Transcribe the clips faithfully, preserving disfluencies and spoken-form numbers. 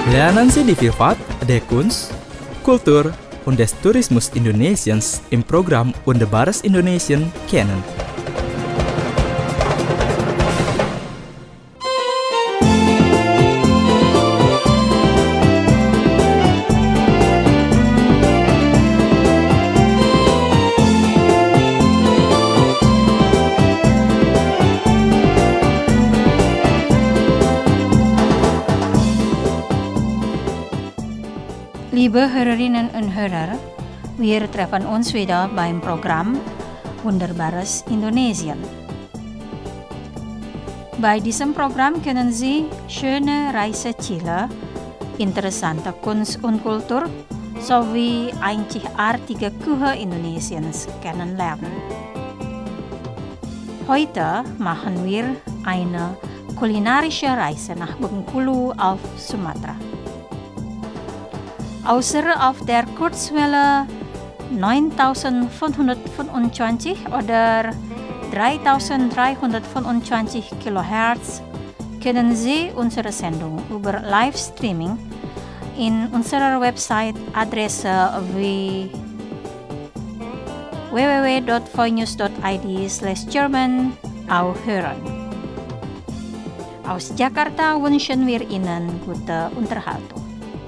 Lernen Sie die Vielfalt der Kunst, Kultur und des Tourismus Indonesiens im Programm Wunderbares Indonesien kennen. Liebe Hörerinnen und Hörer, wir treffen uns wieder beim Programm Wunderbares Indonesien. Bei diesem Programm können Sie schöne Reiseziele, interessante Kunst und Kultur sowie einzigartige Küche Indonesiens kennenlernen. Heute machen wir eine kulinarische Reise nach Bengkulu auf Sumatra. Außer auf der Kurzwelle neuntausendfünfhundertfünfundzwanzig oder dreitausenddreihundertfünfundzwanzig Kilohertz können Sie unsere Sendung über Livestreaming in unserer Website Adresse w w w dot voinews dot i d slash German auch hören. Aus Jakarta wünschen wir Ihnen gute Unterhaltung.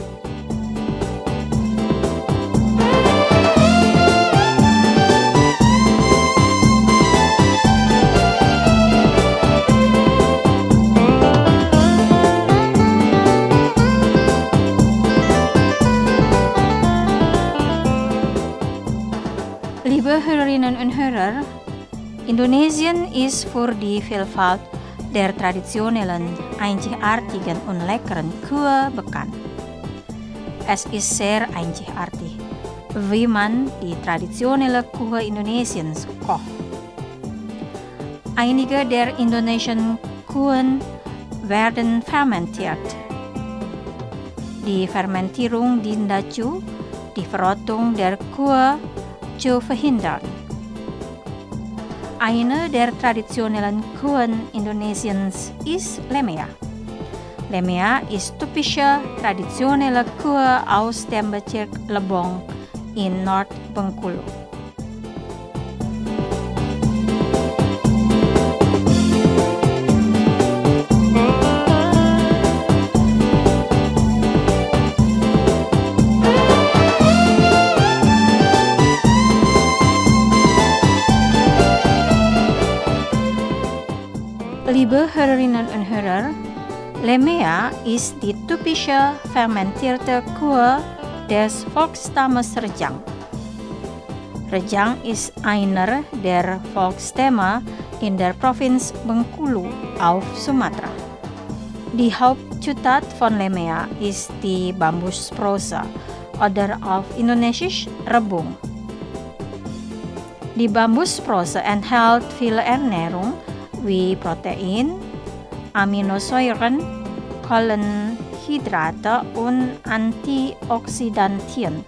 Liebe Hörerinnen und Hörer, Indonesien ist für die Vielfalt der traditionellen, einzigartigen und leckeren Kühe bekannt. Es ist sehr einzigartig, wie man die traditionelle Küche Indonesiens kocht. Einige der indonesischen Kühen werden fermentiert. Die Fermentierung dient dazu, die Verrottung der Kühe zu verhindern. Eine der traditionellen Kühen Indonesiens ist Lemea. Lemea ist typische traditionelle Kühe aus dem Bezirk Lebong in Nord-Bengkulu. Liebe Hörerinnen und Hörer, Lemea ist die typische fermentierte Kühe des Volksstammes Rejang. Rejang ist einer der Volksstämme in der Provinz Bengkulu auf Sumatra. Die Hauptzutat von Lemea ist die Bambusprosa oder auf Indonesisch Rebung. Die Bambusprosa enthält viele Ernährung wie Protein, Aminosäuren, Kohlenhydrate und Antioxidantien.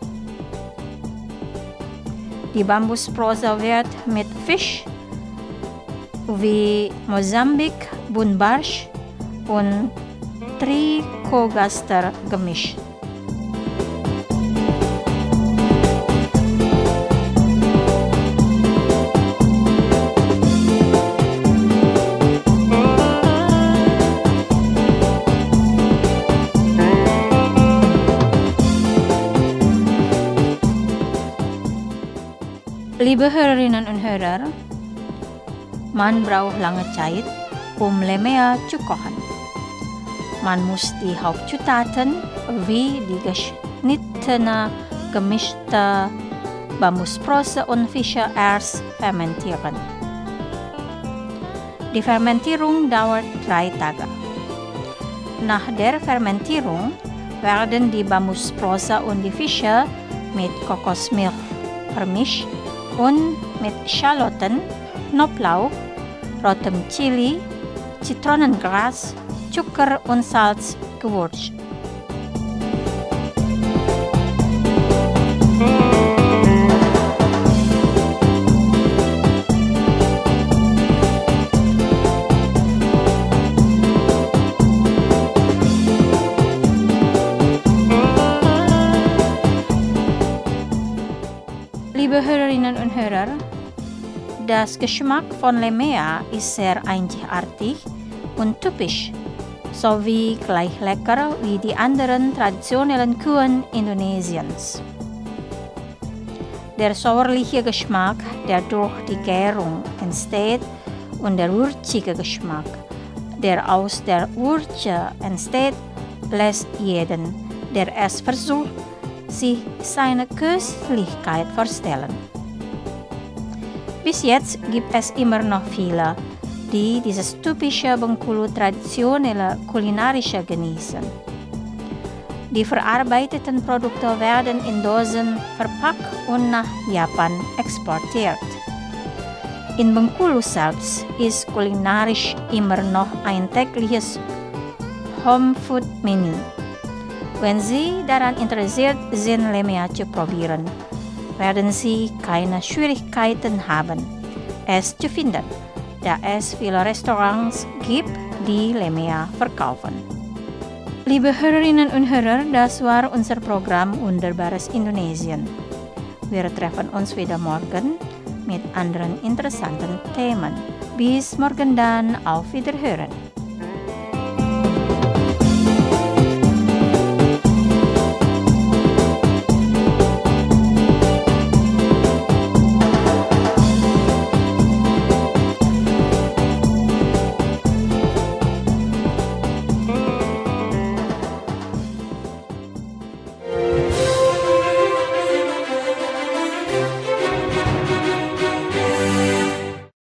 Die Bambusprosa wird mit Fisch wie Mosambik, Bunbarsch und Trichogaster gemischt. Liebe Hörerinnen und Hörer, man braucht lange Zeit, um Lemea zu kochen. Man muss die Hauptzutaten wie die geschnittene, gemischte Bambusprosa und Fische erst fermentieren. Die Fermentierung dauert drei Tage. Nach der Fermentierung werden die Bambusprosa und die Fische mit Kokosmilch vermischt und mit Schalotten, Knoblauch, rotem Chili, Zitronengras, Zucker und Salz gewürzt. Liebe Hörerinnen und Hörer, das Geschmack von Lemea ist sehr einzigartig und typisch, sowie gleich lecker wie die anderen traditionellen Kuchen Indonesiens. Der säuerliche Geschmack, der durch die Gärung entsteht, und der würzige Geschmack, der aus der Würze entsteht, lässt jeden, der es versucht, sich seine Köstlichkeit vorstellen. Bis jetzt gibt es immer noch viele, die dieses typische Bengkulu traditionelle kulinarische genießen. Die verarbeiteten Produkte werden in Dosen verpackt und nach Japan exportiert. In Bengkulu selbst ist kulinarisch immer noch ein tägliches Home-Food-Menü. Wenn Sie daran interessiert sind, Lemea zu probieren, werden Sie keine Schwierigkeiten haben, es zu finden, da es viele Restaurants gibt, die Lemea verkaufen. Liebe Hörerinnen und Hörer, das war unser Programm Wunderbares Indonesien. Wir treffen uns wieder morgen mit anderen interessanten Themen. Bis morgen dann, auf Wiederhören.